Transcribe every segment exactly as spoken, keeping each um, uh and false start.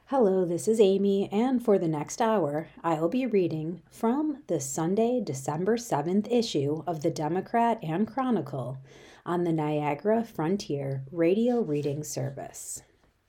Hello, this is Amy, and for the next hour, I'll be reading from the Sunday, December seventh issue of the Democrat and Chronicle on the Niagara Frontier Radio Reading Service.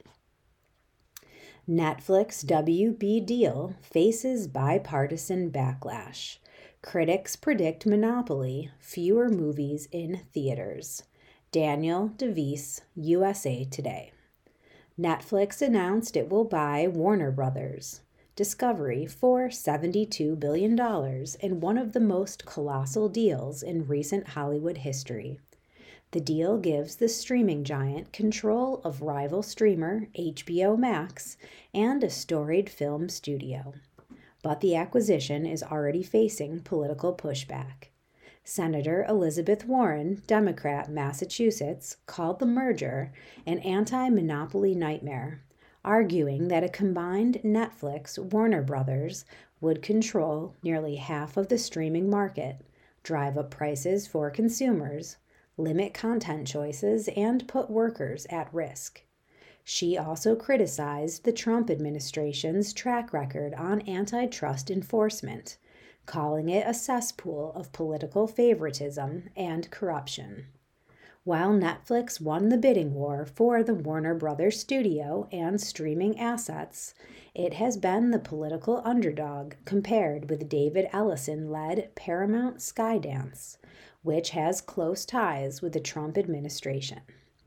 Netflix W B deal faces bipartisan backlash. Critics predict monopoly, fewer movies in theaters. Daniel DeVise, U S A Today. Netflix announced it will buy Warner Brothers. Discovery for seventy-two billion dollars in one of the most colossal deals in recent Hollywood history. The deal gives the streaming giant control of rival streamer H B O Max and a storied film studio. But the acquisition is already facing political pushback. Senator Elizabeth Warren, Democrat, Massachusetts, called the merger an anti-monopoly nightmare, arguing that a combined Netflix-Warner Brothers would control nearly half of the streaming market, drive up prices for consumers, limit content choices, and put workers at risk. She also criticized the Trump administration's track record on antitrust enforcement, calling it a cesspool of political favoritism and corruption. While Netflix won the bidding war for the Warner Brothers studio and streaming assets, it has been the political underdog compared with David Ellison-led Paramount Skydance, which has close ties with the Trump administration.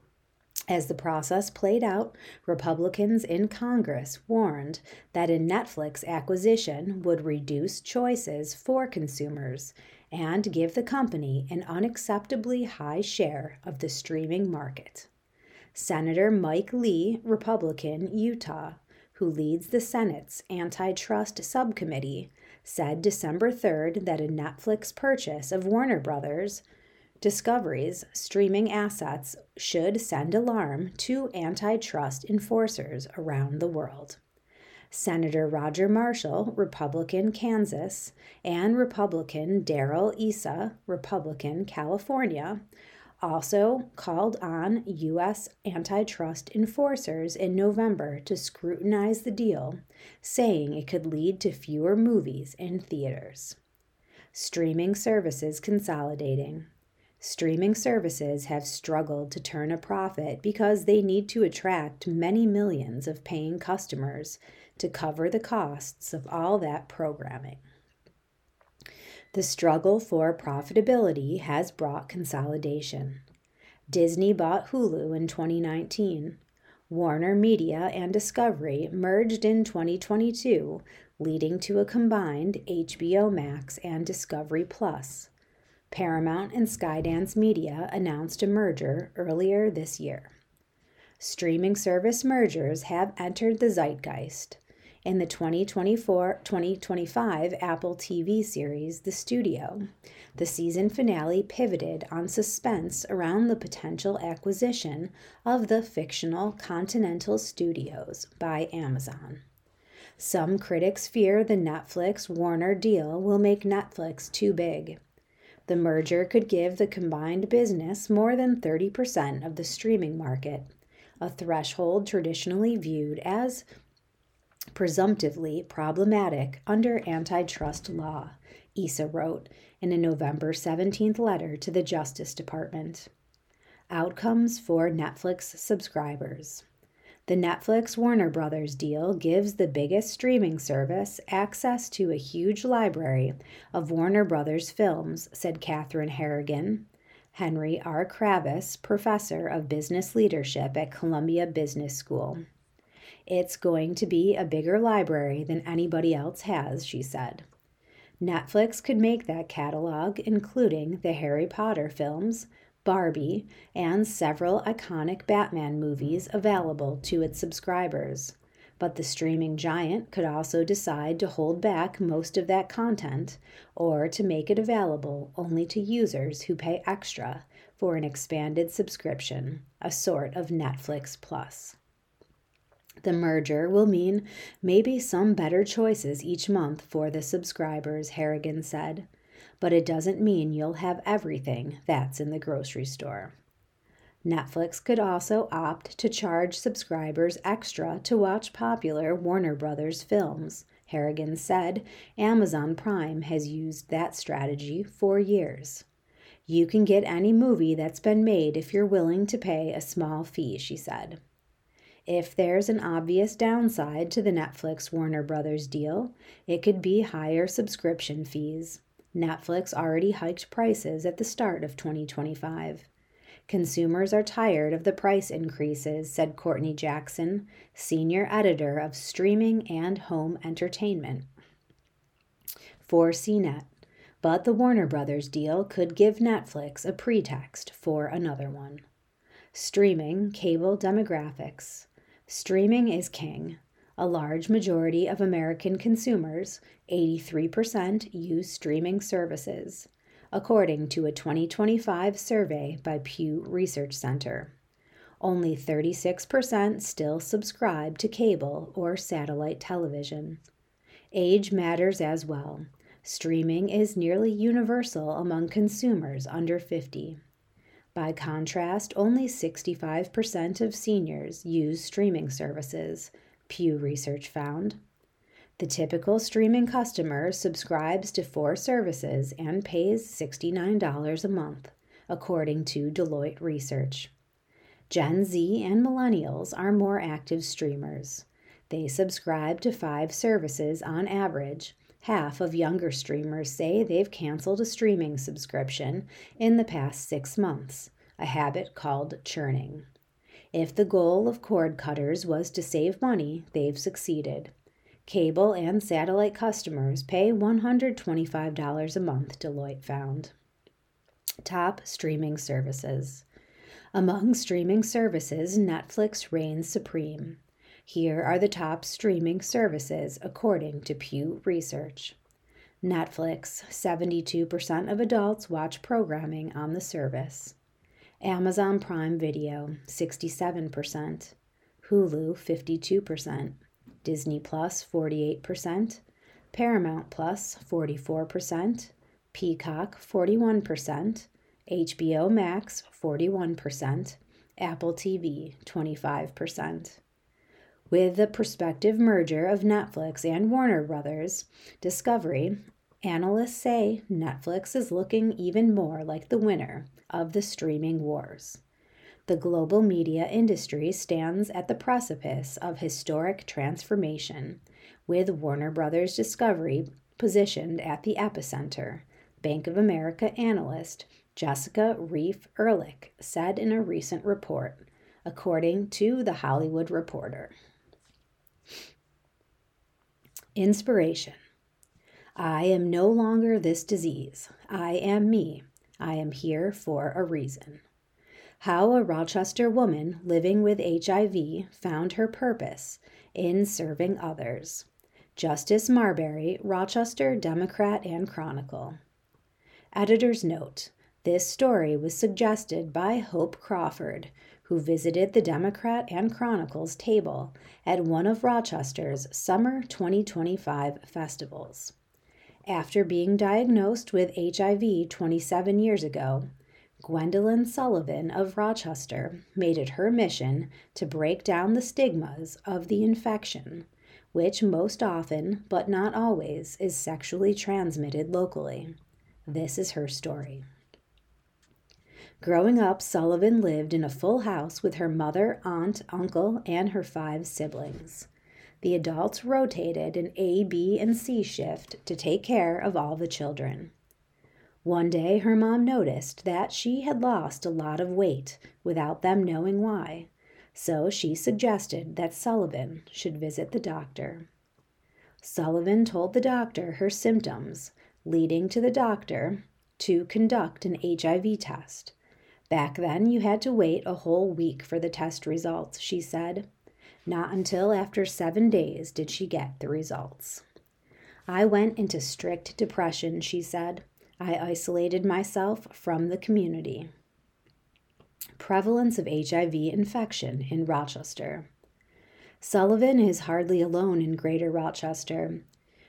As the process played out, Republicans in Congress warned that a Netflix acquisition would reduce choices for consumers and give the company an unacceptably high share of the streaming market. Senator Mike Lee, Republican, Utah, who leads the Senate's Antitrust Subcommittee, said December third that a Netflix purchase of Warner Brothers Discovery's streaming assets should send alarm to antitrust enforcers around the world. Senator Roger Marshall, Republican, Kansas, and Republican Darrell Issa, Republican, California, also called on U S antitrust enforcers in November to scrutinize the deal, saying it could lead to fewer movies in theaters. Streaming services consolidating. Streaming services have struggled to turn a profit because they need to attract many millions of paying customers to cover the costs of all that programming. The struggle for profitability has brought consolidation. Disney bought Hulu in twenty nineteen. Warner Media and Discovery merged in twenty twenty-two, leading to a combined H B O Max and Discovery Plus. Paramount and Skydance Media announced a merger earlier this year. Streaming service mergers have entered the zeitgeist. In the twenty twenty-four twenty twenty-five Apple T V series The Studio, the season finale pivoted on suspense around the potential acquisition of the fictional Continental Studios by Amazon. Some critics fear the Netflix-Warner deal will make Netflix too big. The merger could give the combined business more than thirty percent of the streaming market, a threshold traditionally viewed as presumptively problematic under antitrust law, Issa wrote in a November seventeenth letter to the Justice Department. Outcomes for Netflix subscribers. The Netflix-Warner Brothers deal gives the biggest streaming service access to a huge library of Warner Brothers films, said Catherine Harrigan, Henry R. Kravis, professor of business leadership at Columbia Business School. It's going to be a bigger library than anybody else has, she said. Netflix could make that catalog, including the Harry Potter films, Barbie, and several iconic Batman movies available to its subscribers. But the streaming giant could also decide to hold back most of that content or to make it available only to users who pay extra for an expanded subscription, a sort of Netflix Plus. The merger will mean maybe some better choices each month for the subscribers, Harrigan said, but it doesn't mean you'll have everything that's in the grocery store. Netflix could also opt to charge subscribers extra to watch popular Warner Brothers films. Harrigan said Amazon Prime has used that strategy for years. You can get any movie that's been made if you're willing to pay a small fee, she said. If there's an obvious downside to the Netflix Warner Brothers deal, it could be higher subscription fees. Netflix already hiked prices at the start of twenty twenty-five. Consumers are tired of the price increases, said Courtney Jackson, senior editor of streaming and home entertainment for C net. But the Warner Brothers deal could give Netflix a pretext for another one. Streaming cable demographics. Streaming is king. A large majority of American consumers, eighty-three percent, use streaming services, according to a twenty twenty-five survey by Pew Research Center. Only thirty-six percent still subscribe to cable or satellite television. Age matters as well. Streaming is nearly universal among consumers under fifty. By contrast, only sixty-five percent of seniors use streaming services, Pew Research found. The typical streaming customer subscribes to four services and pays sixty-nine dollars a month, according to Deloitte Research. Gen Z and millennials are more active streamers. They subscribe to five services on average. Half of younger streamers say they've canceled a streaming subscription in the past six months, a habit called churning. If the goal of cord cutters was to save money, they've succeeded. Cable and satellite customers pay one hundred twenty-five dollars a month, Deloitte found. Top streaming services. Among streaming services, Netflix reigns supreme. Here are the top streaming services according to Pew Research. Netflix, seventy-two percent of adults watch programming on the service. Amazon Prime Video, sixty-seven percent. Hulu, fifty-two percent. Disney Plus, forty-eight percent. Paramount Plus, forty-four percent. Peacock, forty-one percent. H B O Max, forty-one percent. Apple T V, twenty-five percent. With the prospective merger of Netflix and Warner Brothers Discovery, analysts say Netflix is looking even more like the winner of the streaming wars. The global media industry stands at the precipice of historic transformation, with Warner Brothers Discovery positioned at the epicenter, Bank of America analyst Jessica Reif Ehrlich said in a recent report, according to The Hollywood Reporter. Inspiration. I am no longer this disease. I am me. I am here for a reason. How a Rochester woman living with H I V found her purpose in serving others. Justice Marbury, Rochester Democrat and Chronicle. Editor's note. This story was suggested by Hope Crawford, who visited the Democrat and Chronicle's table at one of Rochester's summer twenty twenty-five festivals. After being diagnosed with H I V twenty-seven years ago, Gwendolyn Sullivan of Rochester made it her mission to break down the stigmas of the infection, which most often, but not always, is sexually transmitted locally. This is her story. Growing up, Sullivan lived in a full house with her mother, aunt, uncle, and her five siblings. The adults rotated an A, B, and C shift to take care of all the children. One day, her mom noticed that she had lost a lot of weight without them knowing why, so she suggested that Sullivan should visit the doctor. Sullivan told the doctor her symptoms, leading to the doctor to conduct an H I V test. Back then, you had to wait a whole week for the test results, she said. Not until after seven days did she get the results. I went into strict depression, she said. I isolated myself from the community. Prevalence of H I V infection in Rochester. Sullivan is hardly alone in Greater Rochester.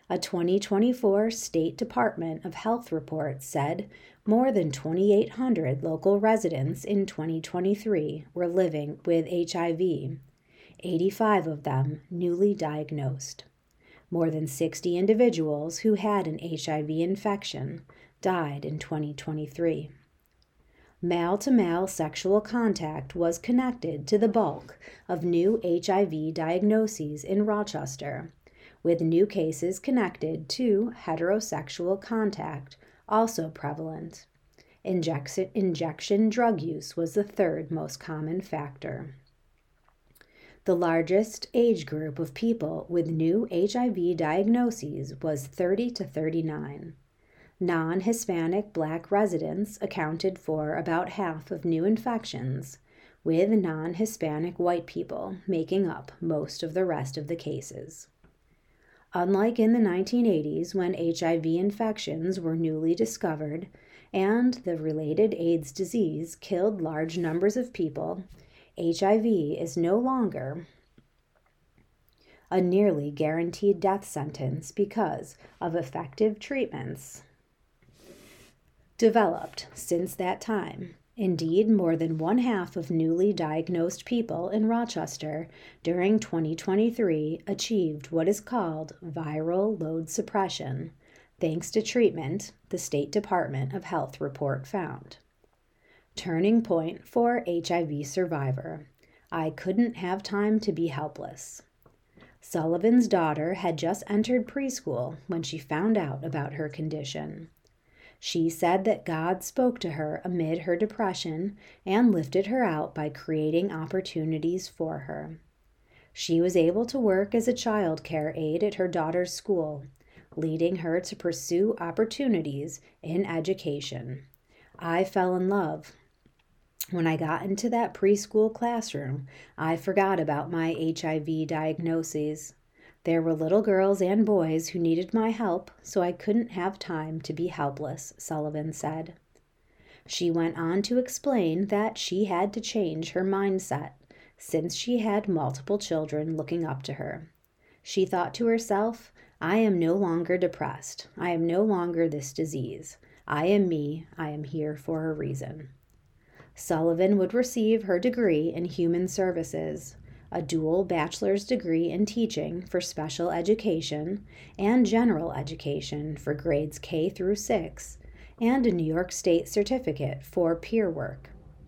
A twenty twenty-four State Department of Health report said more than twenty-eight hundred local residents in twenty twenty-three were living with H I V, eighty-five of them newly diagnosed. More than sixty individuals who had an H I V infection died in twenty twenty-three. Male-to-male sexual contact was connected to the bulk of new H I V diagnoses in Rochester, with new cases connected to heterosexual contact also prevalent. Injection, injection drug use was the third most common factor. The largest age group of people with new H I V diagnoses was thirty to thirty-nine. Non-Hispanic Black residents accounted for about half of new infections, with non-Hispanic white people making up most of the rest of the cases. Unlike in the nineteen eighties, when H I V infections were newly discovered and the related AIDS disease killed large numbers of people, H I V is no longer a nearly guaranteed death sentence because of effective treatments developed since that time. Indeed, more than one half of newly diagnosed people in Rochester during twenty twenty-three achieved what is called viral load suppression, thanks to treatment, the State Department of Health report found. Turning point for H I V survivor. I couldn't have time to be helpless. Sullivan's daughter had just entered preschool when she found out about her condition. She said that God spoke to her amid her depression and lifted her out by creating opportunities for her. She was able to work as a child care aide at her daughter's school, leading her to pursue opportunities in education. I fell in love. When I got into that preschool classroom, I forgot about my H I V diagnoses. There were little girls and boys who needed my help, so I couldn't have time to be helpless, Sullivan said. She went on to explain that she had to change her mindset since she had multiple children looking up to her. She thought to herself, I am no longer depressed. I am no longer this disease. I am me. I am here for a reason. Sullivan would receive her degree in human services, a dual bachelor's degree in teaching for special education and general education for grades K through six, and a New York State certificate for peer work.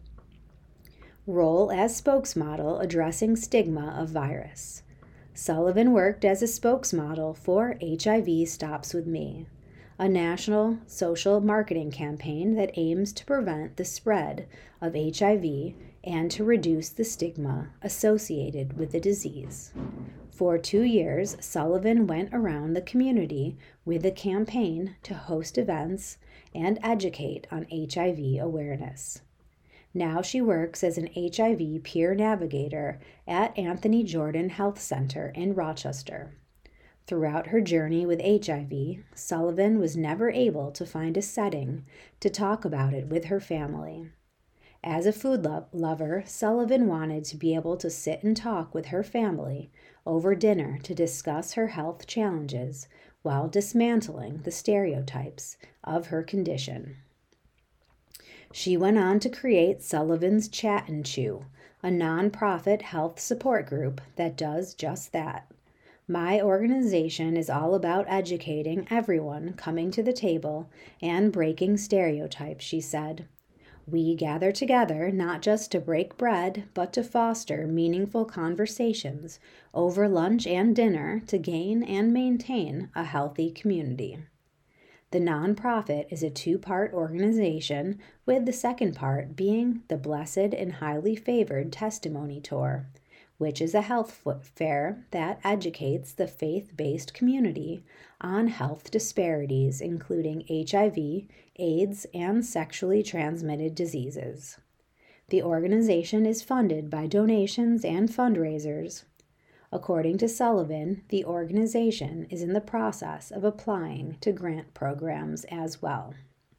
Role as spokesmodel addressing stigma of virus. Sullivan worked as a spokesmodel for H I V Stops With Me, a national social marketing campaign that aims to prevent the spread of H I V and to reduce the stigma associated with the disease. For two years, Sullivan went around the community with a campaign to host events and educate on H I V awareness. Now she works as an H I V peer navigator at Anthony Jordan Health Center in Rochester. Throughout her journey with H I V, Sullivan was never able to find a setting to talk about it with her family. As a food lo- lover, Sullivan wanted to be able to sit and talk with her family over dinner to discuss her health challenges while dismantling the stereotypes of her condition. She went on to create Sullivan's Chat and Chew, a nonprofit health support group that does just that. My organization is all about educating everyone coming to the table and breaking stereotypes, she said. We gather together not just to break bread, but to foster meaningful conversations over lunch and dinner to gain and maintain a healthy community. The nonprofit is a two-part organization, with the second part being the Blessed and Highly Favored Testimony Tour, which is a health fair that educates the faith-based community on health disparities, including H I V, AIDS, and sexually transmitted diseases. The organization is funded by donations and fundraisers. According to Sullivan, the organization is in the process of applying to grant programs as well.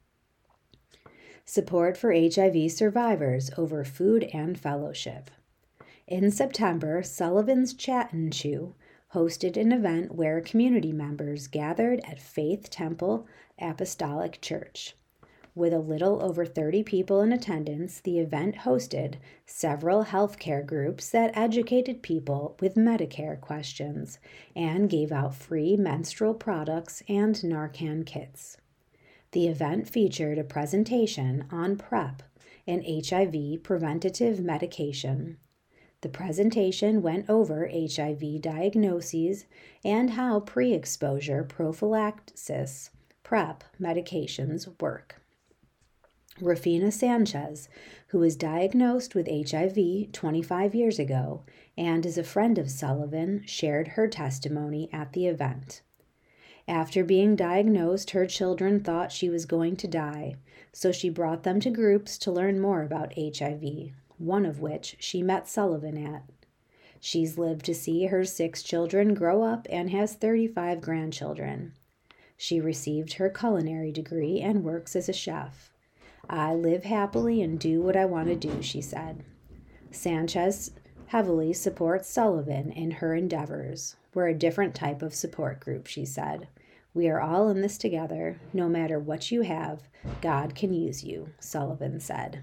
Support for H I V survivors over food and fellowship. In September, Sullivan's Chat and Chew hosted an event where community members gathered at Faith Temple Apostolic Church. With a little over thirty people in attendance, the event hosted several healthcare groups that educated people with Medicare questions and gave out free menstrual products and Narcan kits. The event featured a presentation on PrEP, an H I V preventative medication. The presentation went over H I V diagnoses and how pre-exposure prophylaxis PrEP medications work. Rafina Sanchez, who was diagnosed with H I V twenty-five years ago and is a friend of Sullivan, shared her testimony at the event. After being diagnosed, her children thought she was going to die, so she brought them to groups to learn more about H I V, one of which she met Sullivan at. She's lived to see her six children grow up and has thirty-five grandchildren. She received her culinary degree and works as a chef. I live happily and do what I want to do, she said. Sanchez heavily supports Sullivan in her endeavors. We're a different type of support group, she said. We are all in this together. No matter what you have, God can use you, Sullivan said.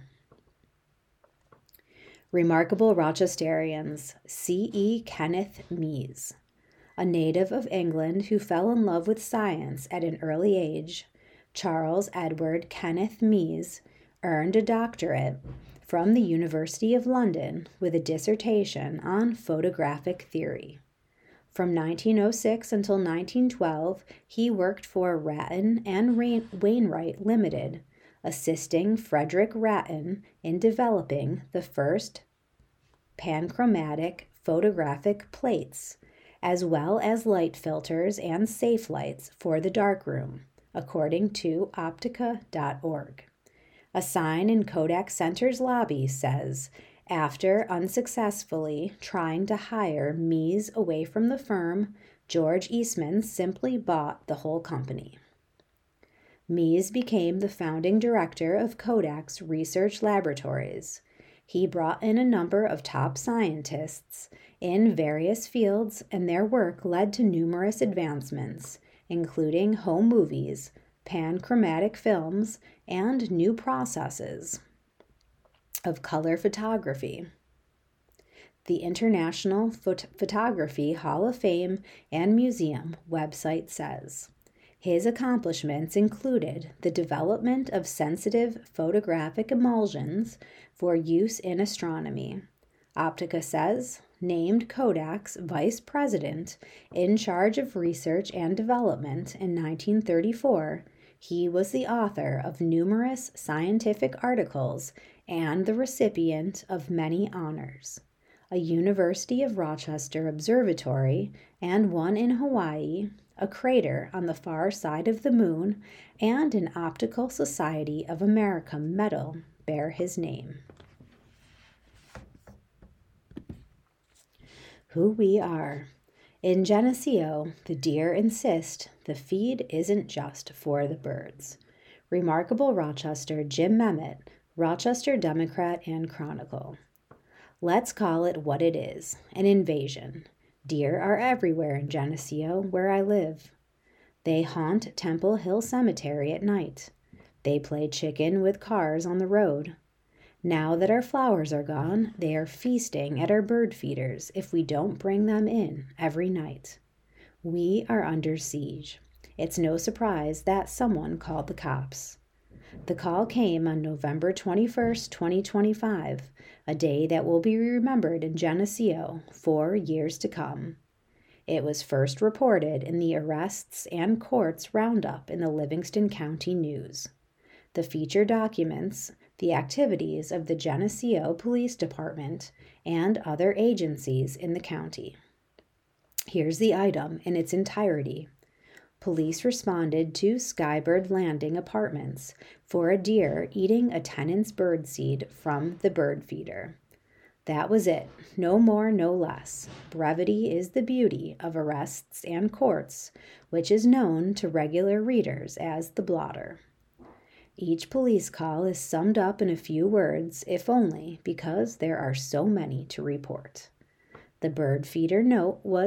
Remarkable Rochesterians, C E Kenneth Mees. A native of England who fell in love with science at an early age, Charles Edward Kenneth Mees earned a doctorate from the University of London with a dissertation on photographic theory. From nineteen oh six until nineteen twelve, he worked for Ratton and Wainwright Limited, assisting Frederick Ratton in developing the first panchromatic photographic plates, as well as light filters and safe lights for the darkroom, according to Optica dot org. A sign in Kodak Center's lobby says, after unsuccessfully trying to hire Mees away from the firm, George Eastman simply bought the whole company. Mees became the founding director of Kodak's research laboratories. He brought in a number of top scientists in various fields, and their work led to numerous advancements, including home movies, panchromatic films, and new processes of color photography. The International Phot- Photography Hall of Fame and Museum website says, his accomplishments included the development of sensitive photographic emulsions for use in astronomy. Optica says, named Kodak's vice president in charge of research and development in nineteen thirty-four, he was the author of numerous scientific articles and the recipient of many honors. A University of Rochester observatory and one in Hawaii, a crater on the far side of the moon, and an Optical Society of America medal bear his name. Who we are. In Geneseo, the deer insist the feed isn't just for the birds. Remarkable Rochester Jim Memmott, Rochester Democrat and Chronicle. Let's call it what it is, an invasion. Deer are everywhere in Geneseo, where I live. They haunt Temple Hill Cemetery at night. They play chicken with cars on the road. Now that our flowers are gone, they are feasting at our bird feeders if we don't bring them in every night. We are under siege. It's no surprise that someone called the cops. The call came on November twenty-first, twenty twenty-five, a day that will be remembered in Geneseo for years to come. It was first reported in the Arrests and Courts Roundup in the Livingston County News. The feature documents the activities of the Geneseo Police Department and other agencies in the county. Here's the item in its entirety. Police responded to Skybird Landing Apartments for a deer eating a tenant's birdseed from the bird feeder. That was it, no more, no less. Brevity is the beauty of Arrests and Courts, which is known to regular readers as the blotter. Each police call is summed up in a few words, if only because there are so many to report. The bird feeder note was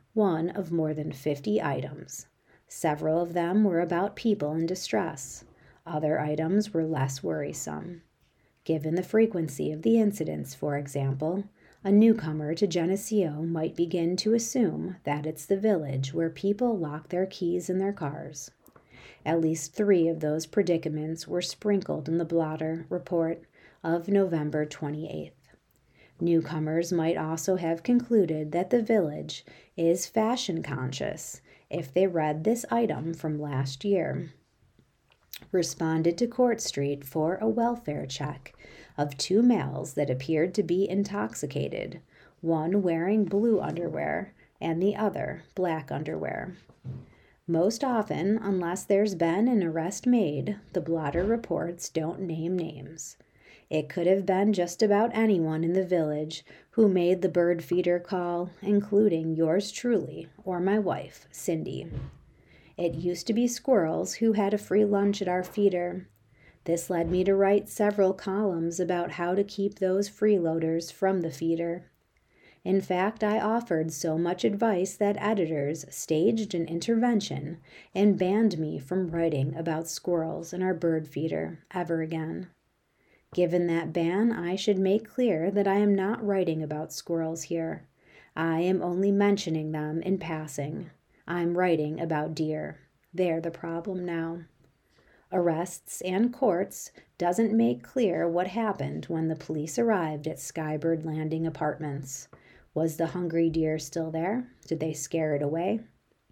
one of more than fifty items. Several of them were about people in distress. Other items were less worrisome. Given the frequency of the incidents, for example, a newcomer to Geneseo might begin to assume that it's the village where people lock their keys in their cars. At least three of those predicaments were sprinkled in the blotter report of November twenty-eighth. Newcomers might also have concluded that the village is fashion conscious if they read this item from last year. Responded to Court Street for a welfare check of two males that appeared to be intoxicated, one wearing blue underwear and the other black underwear. Most often, unless there's been an arrest made, the blotter reports don't name names. It could have been just about anyone in the village who made the bird feeder call, including yours truly or my wife, Cindy. It used to be squirrels who had a free lunch at our feeder. This led me to write several columns about how to keep those freeloaders from the feeder. In fact, I offered so much advice that editors staged an intervention and banned me from writing about squirrels in our bird feeder ever again. Given that ban, I should make clear that I am not writing about squirrels here. I am only mentioning them in passing. I'm writing about deer. They're the problem now. Arrests and courts doesn't make clear what happened when the police arrived at Skybird Landing Apartments. Was the hungry deer still there? Did they scare it away?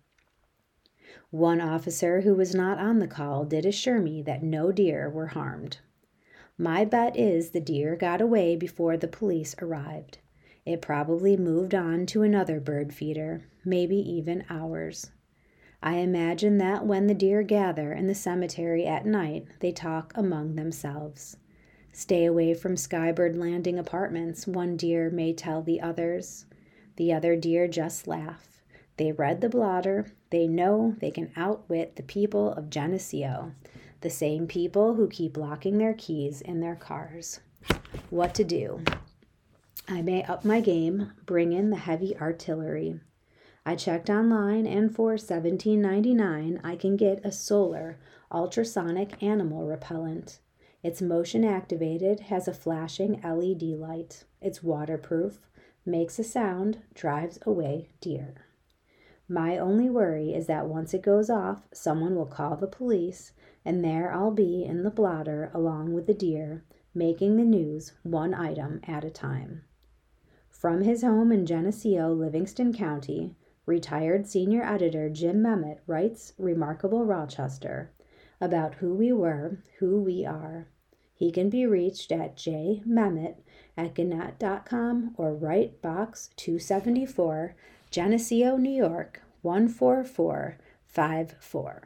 One officer who was not on the call did assure me that no deer were harmed. My bet is the deer got away before the police arrived. It probably moved on to another bird feeder, maybe even ours. I imagine that when the deer gather in the cemetery at night, they talk among themselves. Stay away from Skybird Landing Apartments, one deer may tell the others. The other deer just laugh. They read the blotter. They know they can outwit the people of Geneseo, the same people who keep locking their keys in their cars. What to do? I may up my game, bring in the heavy artillery. I checked online, and for seventeen ninety-nine, I can get a solar ultrasonic animal repellent. It's motion activated, has a flashing L E D light. It's waterproof, makes a sound, drives away deer. My only worry is that once it goes off, someone will call the police, and there I'll be in the blotter along with the deer, making the news one item at a time. From his home in Geneseo, Livingston County, retired senior editor Jim Memmott writes Remarkable Rochester about who we were, who we are. He can be reached at j memmott at gannett dot com or write Box two seventy-four, Geneseo, New York, one four four five four.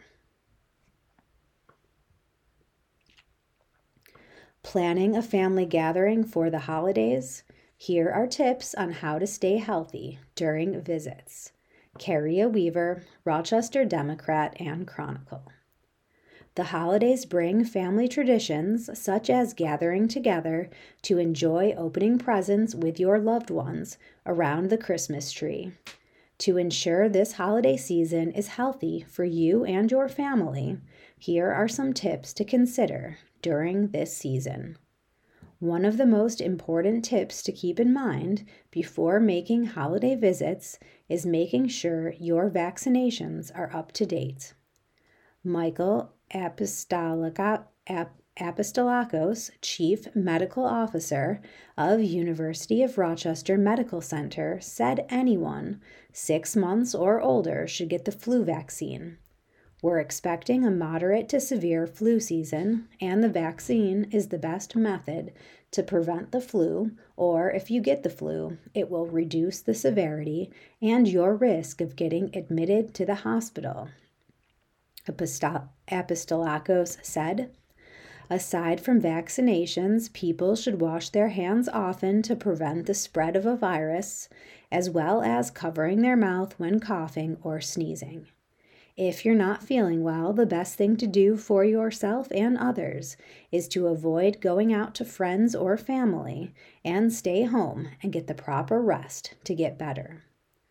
Planning a family gathering for the holidays? Here are tips on how to stay healthy during visits. Carrie Weaver, Rochester Democrat and Chronicle. The holidays bring family traditions such as gathering together to enjoy opening presents with your loved ones around the Christmas tree. To ensure this holiday season is healthy for you and your family, here are some tips to consider during this season. One of the most important tips to keep in mind before making holiday visits is making sure your vaccinations are up to date. Michael Apostolica, Ap, Apostolakos, Chief Medical Officer of University of Rochester Medical Center, said anyone six months or older should get the flu vaccine. We're expecting a moderate to severe flu season, and the vaccine is the best method to prevent the flu, or if you get the flu, it will reduce the severity and your risk of getting admitted to the hospital. Apostol- Apostolakos said, aside from vaccinations, people should wash their hands often to prevent the spread of a virus, as well as covering their mouth when coughing or sneezing. If you're not feeling well, the best thing to do for yourself and others is to avoid going out to friends or family and stay home and get the proper rest to get better.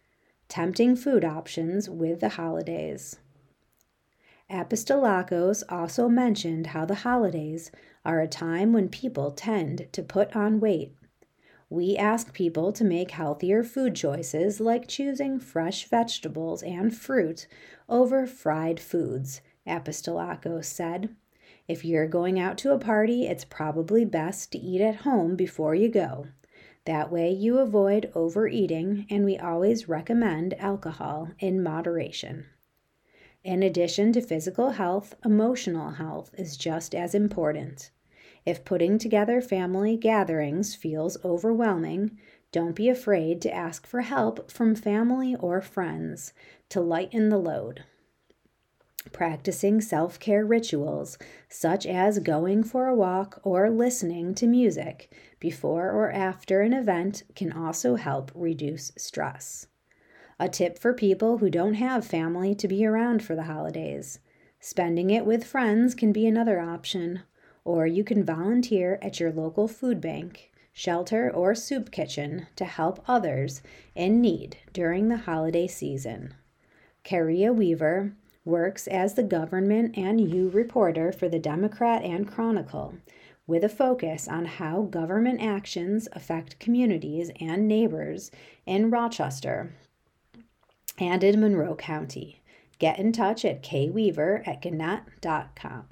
tempting food options with the holidays. Apostolakos also mentioned how the holidays are a time when people tend to put on weight. We ask people to make healthier food choices like choosing fresh vegetables and fruit over fried foods, Apostolakos said. If you're going out to a party, it's probably best to eat at home before you go. That way you avoid overeating, and we always recommend alcohol in moderation. In addition to physical health, emotional health is just as important. If putting together family gatherings feels overwhelming, don't be afraid to ask for help from family or friends to lighten the load. Practicing self-care rituals, such as going for a walk or listening to music before or after an event, can also help reduce stress. A tip for people who don't have family to be around for the holidays: spending it with friends can be another option, or you can volunteer at your local food bank, shelter, or soup kitchen to help others in need during the holiday season. Karia Weaver works as the government and you reporter for the Democrat and Chronicle, with a focus on how government actions affect communities and neighbors in Rochester and in Monroe County. Get in touch at kweaver at gannett dot com.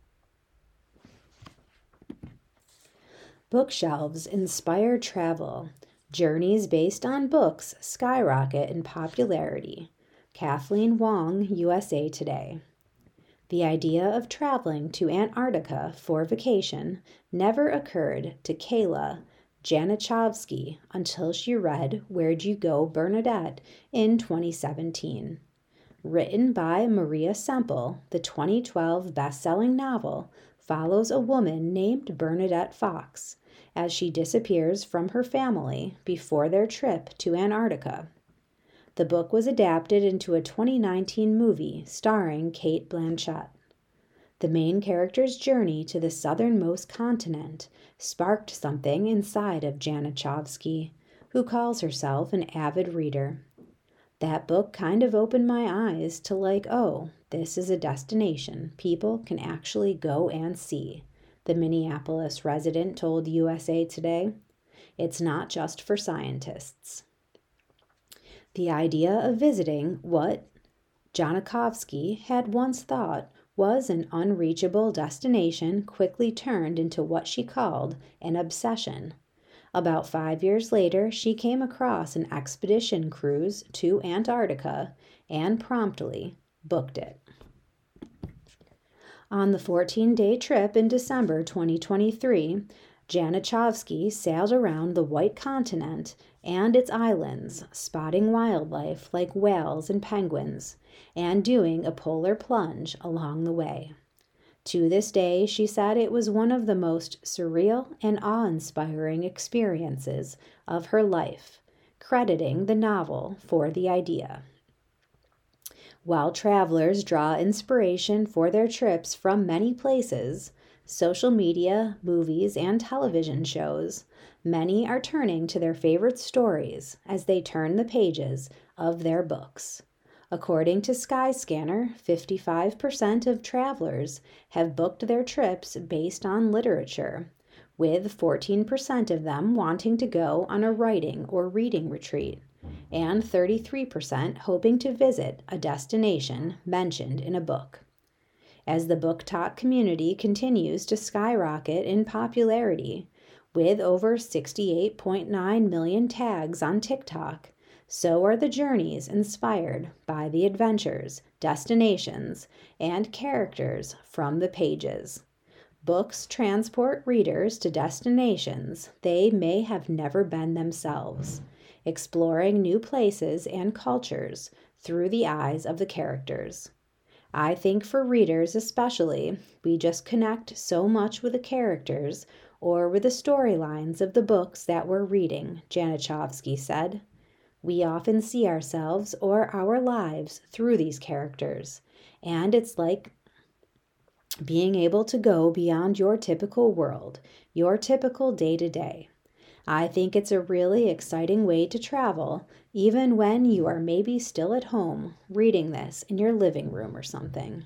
Bookshelves inspire travel. Journeys based on books skyrocket in popularity. Kathleen Wong, U S A Today. The idea of traveling to Antarctica for vacation never occurred to Kayla Janichovsky until she read Where'd You Go, Bernadette in twenty seventeen. Written by Maria Semple, the twenty twelve best-selling novel follows a woman named Bernadette Fox as she disappears from her family before their trip to Antarctica. The book was adapted into a twenty nineteen movie starring Cate Blanchett. The main character's journey to the southernmost continent sparked something inside of Janichovsky, who calls herself an avid reader. That book kind of opened my eyes to like, oh, this is a destination people can actually go and see, the Minneapolis resident told U S A Today. It's not just for scientists. The idea of visiting what Janichovsky had once thought was an unreachable destination quickly turned into what she called an obsession. About five years later, she came across an expedition cruise to Antarctica and promptly booked it. On the fourteen-day trip in December twenty twenty-three, Janichovsky sailed around the White Continent and its islands, spotting wildlife like whales and penguins, and doing a polar plunge along the way. To this day, she said it was one of the most surreal and awe-inspiring experiences of her life, crediting the novel for the idea. While travelers draw inspiration for their trips from many places, social media, movies, and television shows, many are turning to their favorite stories as they turn the pages of their books. According to Skyscanner, fifty-five percent of travelers have booked their trips based on literature, with fourteen percent of them wanting to go on a writing or reading retreat, and thirty-three percent hoping to visit a destination mentioned in a book. As the BookTok community continues to skyrocket in popularity, with over sixty-eight point nine million tags on TikTok, so are the journeys inspired by the adventures, destinations, and characters from the pages. Books transport readers to destinations they may have never been themselves, exploring new places and cultures through the eyes of the characters. I think for readers especially, we just connect so much with the characters or with the storylines of the books that we're reading, Janichovsky said. We often see ourselves or our lives through these characters, and it's like being able to go beyond your typical world, your typical day-to-day. I think it's a really exciting way to travel, even when you are maybe still at home reading this in your living room or something.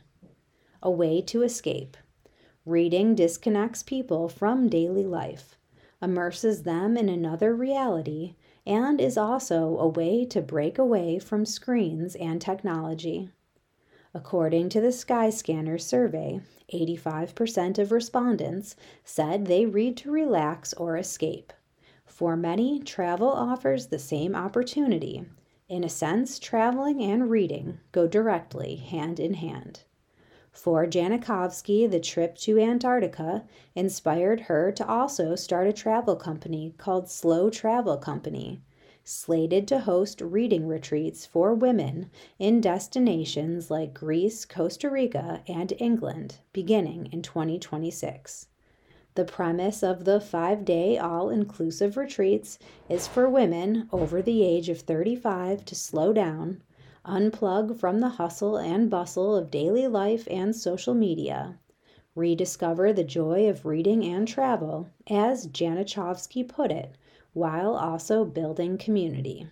A way to escape. Reading disconnects people from daily life, immerses them in another reality, and is also a way to break away from screens and technology. According to the Skyscanner survey, eighty-five percent of respondents said they read to relax or escape. For many, travel offers the same opportunity. In a sense, traveling and reading go directly hand in hand. For Janikovsky, the trip to Antarctica inspired her to also start a travel company called Slow Travel Company, slated to host reading retreats for women in destinations like Greece, Costa Rica, and England, beginning in twenty twenty-six. The premise of the five-day all-inclusive retreats is for women over the age of thirty-five to slow down, unplug from the hustle and bustle of daily life and social media, rediscover the joy of reading and travel, as Janichovsky put it, while also building community.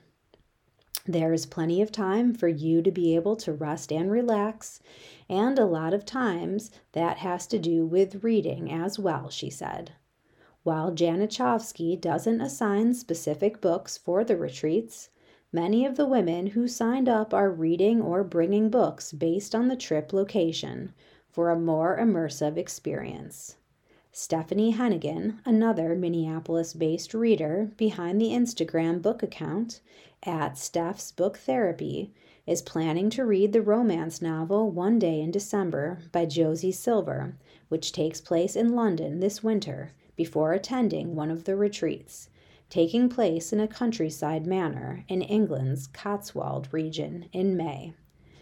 There is plenty of time for you to be able to rest and relax, and a lot of times that has to do with reading as well, she said. While Janichovsky doesn't assign specific books for the retreats, many of the women who signed up are reading or bringing books based on the trip location for a more immersive experience. Stephanie Hennigan, another Minneapolis-based reader behind the Instagram book account at Steph's Book Therapy, is planning to read the romance novel One Day in December by Josie Silver, which takes place in London this winter before attending one of the retreats, taking place in a countryside manor in England's Cotswold region in May.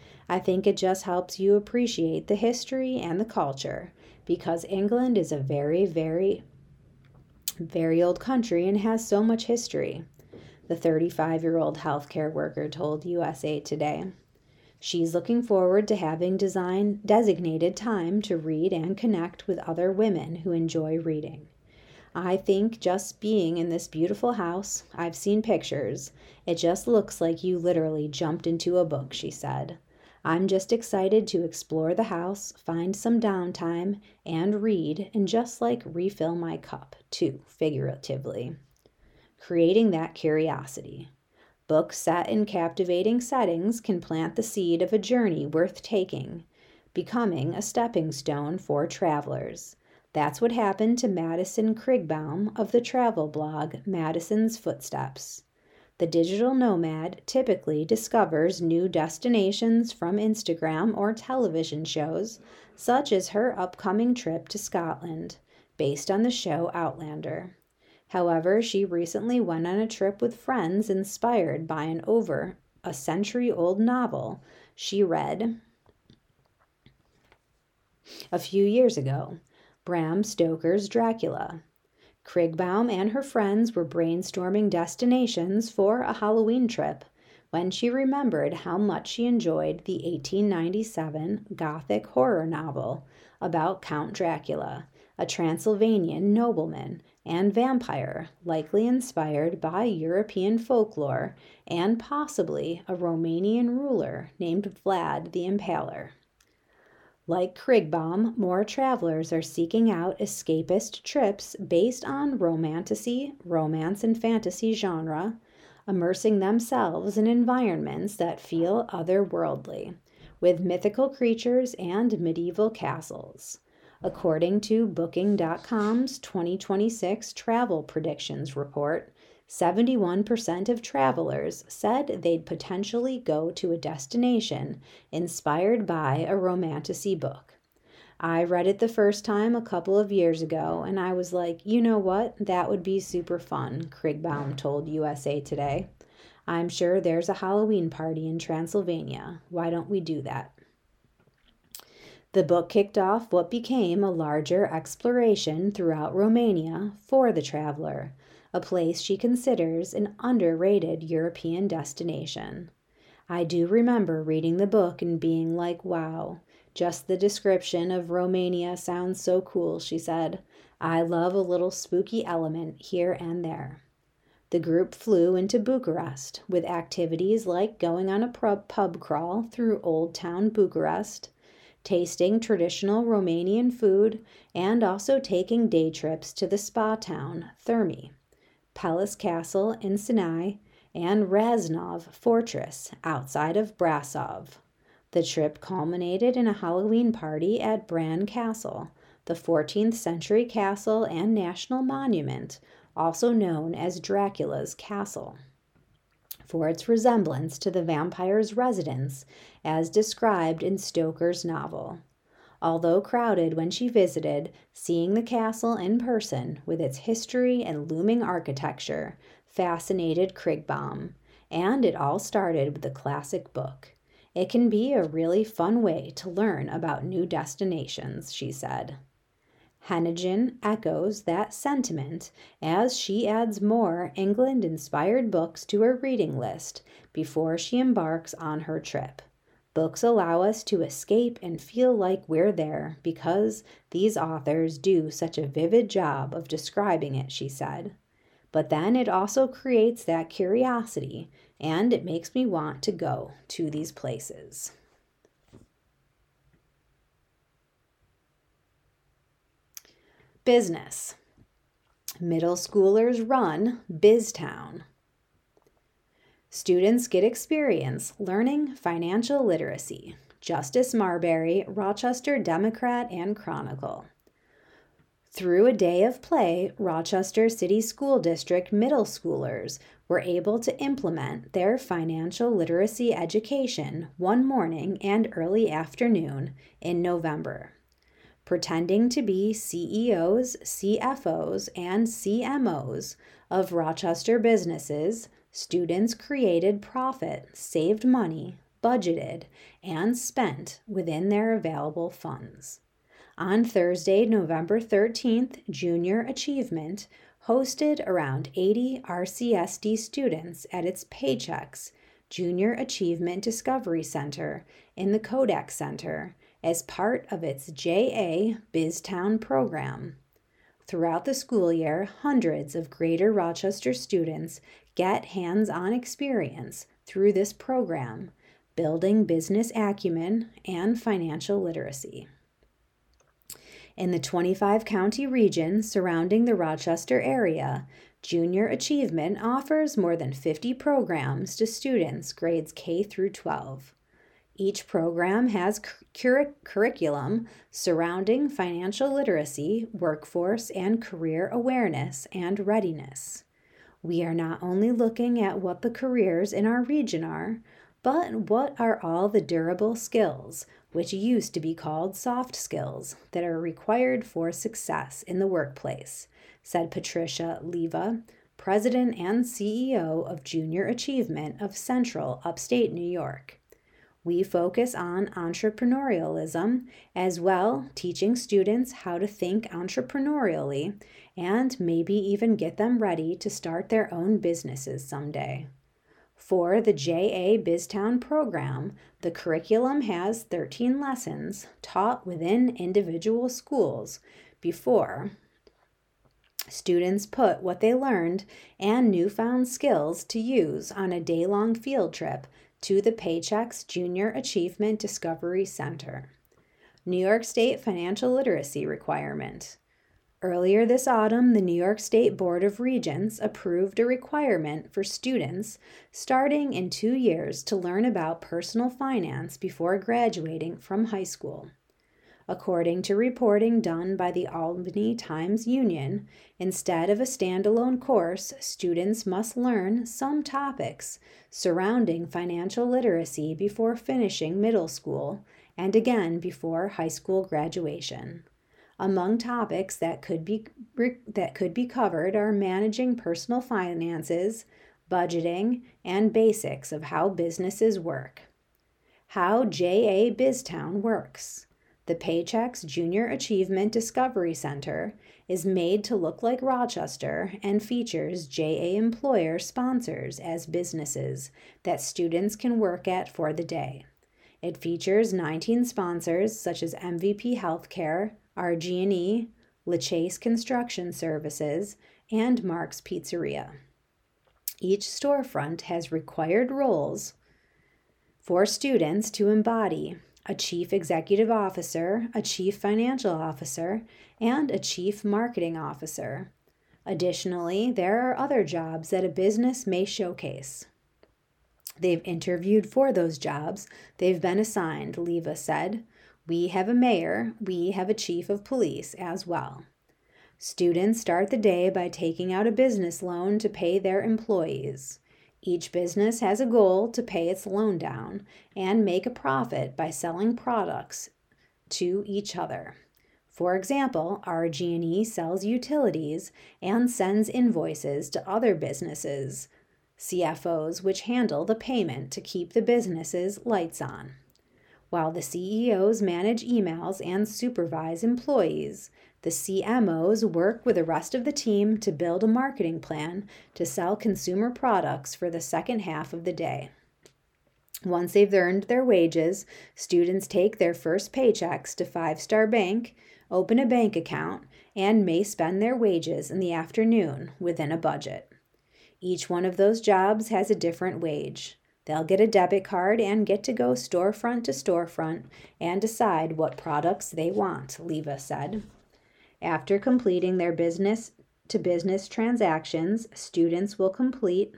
I think it just helps you appreciate the history and the culture, because England is a very, very, very old country and has so much history, the thirty-five-year-old healthcare worker told U S A Today. She's looking forward to having design, designated time to read and connect with other women who enjoy reading. I think just being in this beautiful house, I've seen pictures, it just looks like you literally jumped into a book, she said. I'm just excited to explore the house, find some downtime, and read, and just like refill my cup, too, figuratively. Creating that curiosity. Books set in captivating settings can plant the seed of a journey worth taking, becoming a stepping stone for travelers. That's what happened to Madison Krigbaum of the travel blog Madison's Footsteps. The digital nomad typically discovers new destinations from Instagram or television shows, such as her upcoming trip to Scotland, based on the show Outlander. However, she recently went on a trip with friends inspired by an over a century-old novel she read a few years ago, Bram Stoker's Dracula. Krigbaum and her friends were brainstorming destinations for a Halloween trip when she remembered how much she enjoyed the eighteen ninety-seven Gothic horror novel about Count Dracula, a Transylvanian nobleman and vampire likely inspired by European folklore and possibly a Romanian ruler named Vlad the Impaler. Like Krigbaum, more travelers are seeking out escapist trips based on romantasy, romance and fantasy genre, immersing themselves in environments that feel otherworldly, with mythical creatures and medieval castles. According to Booking dot com's twenty twenty-six Travel Predictions report, seventy-one percent of travelers said they'd potentially go to a destination inspired by a romantasy book. I read it the first time a couple of years ago, and I was like, you know what? That would be super fun, Krigbaum told U S A Today. I'm sure there's a Halloween party in Transylvania. Why don't we do that? The book kicked off what became a larger exploration throughout Romania for the traveler, a place she considers an underrated European destination. I do remember reading the book and being like, wow, just the description of Romania sounds so cool, she said. I love a little spooky element here and there. The group flew into Bucharest with activities like going on a pub crawl through Old Town Bucharest, tasting traditional Romanian food, and also taking day trips to the spa town Thermi, Palace Castle in Sinai, and Raznov Fortress outside of Brasov. The trip culminated in a Halloween party at Bran Castle, the fourteenth century castle and national monument, also known as Dracula's Castle, for its resemblance to the vampire's residence as described in Stoker's novel. Although crowded when she visited, seeing the castle in person with its history and looming architecture fascinated Krigbaum, and it all started with the classic book. It can be a really fun way to learn about new destinations, she said. Hennigan echoes that sentiment as she adds more England-inspired books to her reading list before she embarks on her trip. Books allow us to escape and feel like we're there because these authors do such a vivid job of describing it, she said. But then it also creates that curiosity, and it makes me want to go to these places. Business. Middle schoolers run BizTown. Students get experience learning financial literacy. Justice Marbury, Rochester Democrat and Chronicle. Through a day of play, Rochester City School District middle schoolers were able to implement their financial literacy education one morning and early afternoon in November. Pretending to be C E Os, C F Os, and C M Os of Rochester businesses, students created profit, saved money, budgeted, and spent within their available funds. On Thursday, November thirteenth, Junior Achievement hosted around eighty R C S D students at its Paychex Junior Achievement Discovery Center in the Kodak Center as part of its J A BizTown program. Throughout the school year, hundreds of Greater Rochester students get hands-on experience through this program, building business acumen and financial literacy. In the twenty-five county region surrounding the Rochester area, Junior Achievement offers more than fifty programs to students grades K through twelve. Each program has cur- curriculum surrounding financial literacy, workforce, and career awareness and readiness. We are not only looking at what the careers in our region are, but what are all the durable skills, which used to be called soft skills, that are required for success in the workplace, said Patricia Leva, President and C E O of Junior Achievement of Central Upstate New York. We focus on entrepreneurialism as well, teaching students how to think entrepreneurially and maybe even get them ready to start their own businesses someday. For the J A BizTown program, the curriculum has thirteen lessons taught within individual schools before students put what they learned and newfound skills to use on a day-long field trip to the Paychex Junior Achievement Discovery Center. New York State Financial Literacy Requirement. Earlier this autumn, the New York State Board of Regents approved a requirement for students starting in two years to learn about personal finance before graduating from high school. According to reporting done by the Albany Times-Union, instead of a standalone course, students must learn some topics surrounding financial literacy before finishing middle school and again before high school graduation. Among topics that could be that could be covered are managing personal finances, budgeting, and basics of how businesses work. How J A BizTown works. The Paychex Junior Achievement Discovery Center is made to look like Rochester and features J A employer sponsors as businesses that students can work at for the day. It features nineteen sponsors such as M V P Healthcare, R G and E, LaChase Construction Services, and Mark's Pizzeria. Each storefront has required roles for students to embody: a chief executive officer, a chief financial officer, and a chief marketing officer. Additionally, there are other jobs that a business may showcase. They've interviewed for those jobs they've been assigned, Leva said. We have a mayor, we have a chief of police as well. Students start the day by taking out a business loan to pay their employees. Each business has a goal to pay its loan down and make a profit by selling products to each other. For example, R G and E sells utilities and sends invoices to other businesses, C F Os, which handle the payment to keep the business's lights on. While the C E Os manage emails and supervise employees, the C M Os work with the rest of the team to build a marketing plan to sell consumer products for the second half of the day. Once they've earned their wages, students take their first paychecks to Five Star Bank, open a bank account, and may spend their wages in the afternoon within a budget. Each one of those jobs has a different wage. They'll get a debit card and get to go storefront to storefront and decide what products they want, Leva said. After completing their business-to-business transactions, students will complete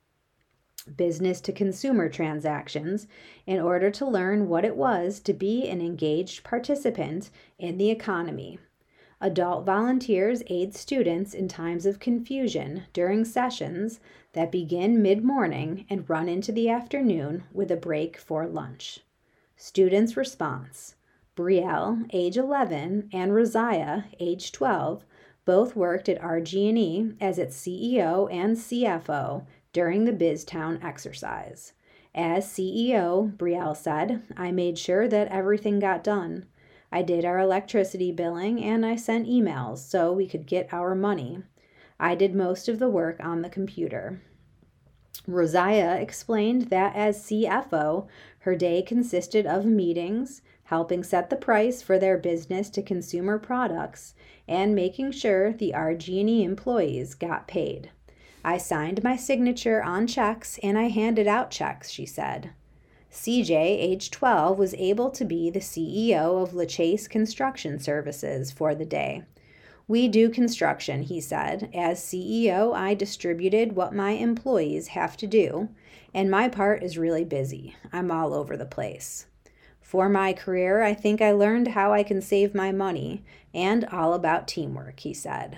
business-to-consumer transactions in order to learn what it was to be an engaged participant in the economy. Adult volunteers aid students in times of confusion during sessions that begin mid-morning and run into the afternoon with a break for lunch. Students' response: Brielle, age eleven, and Rosiah, age twelve, both worked at R G and E as its C E O and C F O during the BizTown exercise. As C E O, Brielle said, I made sure that everything got done. I did our electricity billing and I sent emails so we could get our money. I did most of the work on the computer. Rosiah explained that as C F O, her day consisted of meetings, helping set the price for their business-to-consumer products, and making sure the R G and E employees got paid. I signed my signature on checks and I handed out checks, she said. C J, age twelve, was able to be the C E O of LaChase Construction Services for the day. We do construction, he said. As C E O, I distributed what my employees have to do, and my part is really busy. I'm all over the place. For my career, I think I learned how I can save my money and all about teamwork, he said.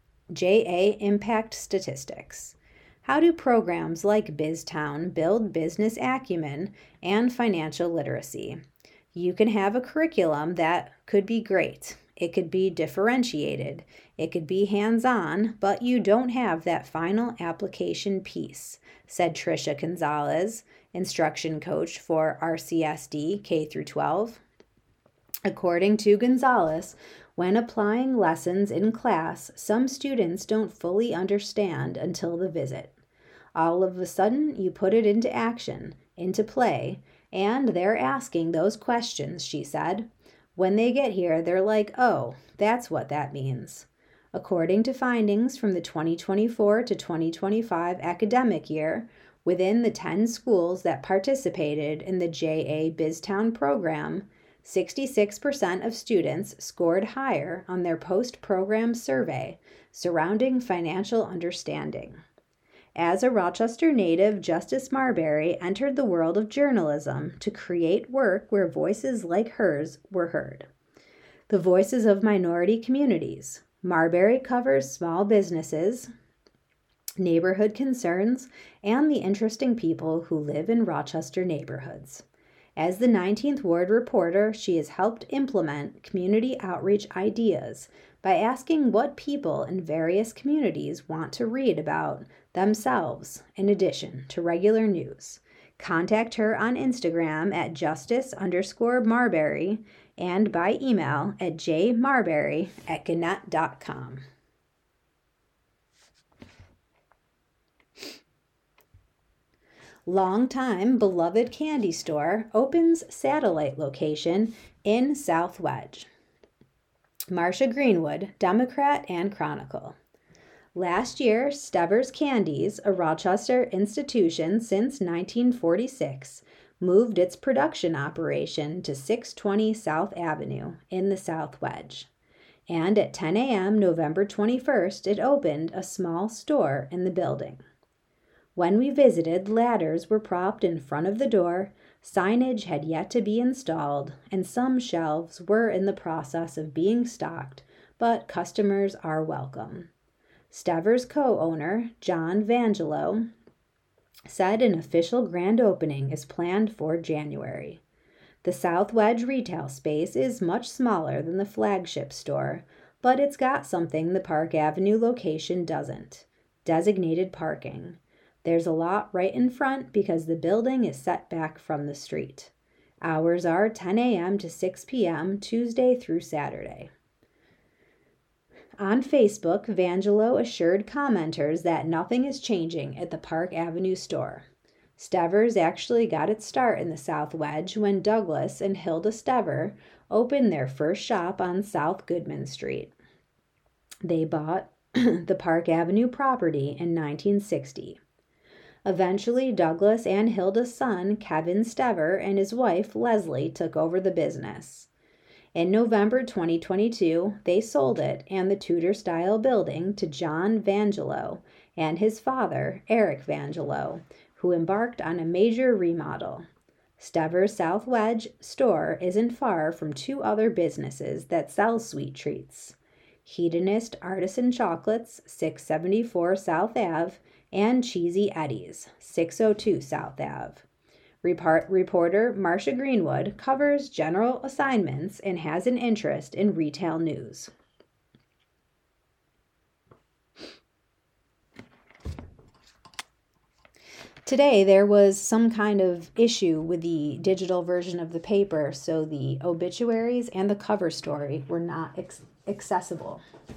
J A Impact Statistics. How do programs like BizTown build business acumen and financial literacy? You can have a curriculum that could be great. It could be differentiated. It could be hands-on, but you don't have that final application piece, said Tricia Gonzalez, instruction coach for R C S D K through twelve. According to Gonzalez, when applying lessons in class, some students don't fully understand until the visit. All of a sudden, you put it into action, into play, and they're asking those questions, she said. When they get here, they're like, oh, that's what that means. According to findings from the twenty twenty-four to twenty twenty-five academic year, within the ten schools that participated in the J A BizTown program, sixty-six percent of students scored higher on their post-program survey surrounding financial understanding. As a Rochester native, Justice Marbury entered the world of journalism to create work where voices like hers were heard. The voices of minority communities. Marbury covers small businesses, neighborhood concerns, and the interesting people who live in Rochester neighborhoods. As the nineteenth Ward reporter, she has helped implement community outreach ideas by asking what people in various communities want to read about themselves, in addition to regular news. Contact her on Instagram at justice underscore Marbury and by email at jmarbury at gannett dot com. Longtime beloved candy store opens satellite location in South Wedge. Marcia Greenwood, Democrat and Chronicle. Last year, Stever's Candies, a Rochester institution since nineteen forty-six, moved its production operation to six twenty South Avenue in the South Wedge. And at ten a.m. November twenty-first, it opened a small store in the building. When we visited, ladders were propped in front of the door, signage had yet to be installed, and some shelves were in the process of being stocked, but customers are welcome. Stever's co-owner, John Vangelo, said an official grand opening is planned for January. The South Wedge retail space is much smaller than the flagship store, but it's got something the Park Avenue location doesn't: designated parking. There's a lot right in front because the building is set back from the street. Hours are ten a.m. to six p.m. Tuesday through Saturday. On Facebook, Vangelo assured commenters that nothing is changing at the Park Avenue store. Stever's actually got its start in the South Wedge when Douglas and Hilda Stever opened their first shop on South Goodman Street. They bought the Park Avenue property in nineteen sixty. Eventually, Douglas and Hilda's son, Kevin Stever, and his wife, Leslie, took over the business. In November twenty twenty-two, they sold it and the Tudor-style building to John Vangelo and his father, Eric Vangelo, who embarked on a major remodel. Stever's South Wedge store isn't far from two other businesses that sell sweet treats: Hedonist Artisan Chocolates, six seventy-four South Avenue, and Cheesy Eddie's, six oh two South Avenue. Report, reporter Marcia Greenwood covers general assignments and has an interest in retail news. Today there was some kind of issue with the digital version of the paper, so the obituaries and the cover story were not ex- accessible.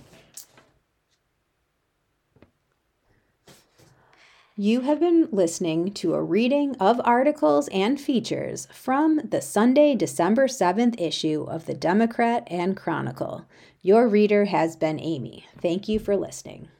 You have been listening to a reading of articles and features from the Sunday, December seventh issue of the Democrat and Chronicle. Your reader has been Amy. Thank you for listening.